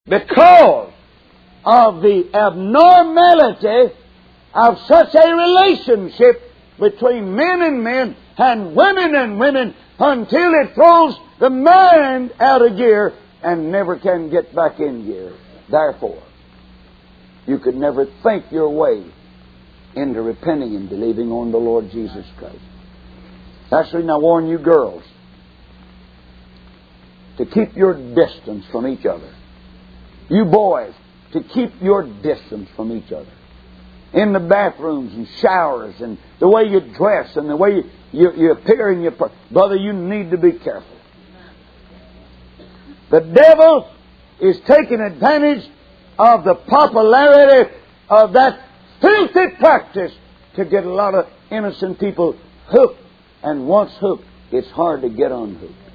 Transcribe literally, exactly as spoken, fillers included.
because of the abnormality of such a relationship between men and men and women and women until it throws the mind out of gear and never can get back in gear. Therefore, you could never think your way into repenting and believing on the Lord Jesus Christ. That's the reason I warn you girls to keep your distance from each other. You boys, to keep your distance from each other. In the bathrooms and showers and the way you dress and the way you, you, you appear in your... Brother, you need to be careful. The devil is taking advantage of the popularity of that filthy practice to get a lot of innocent people hooked. And once hooked, it's hard to get unhooked.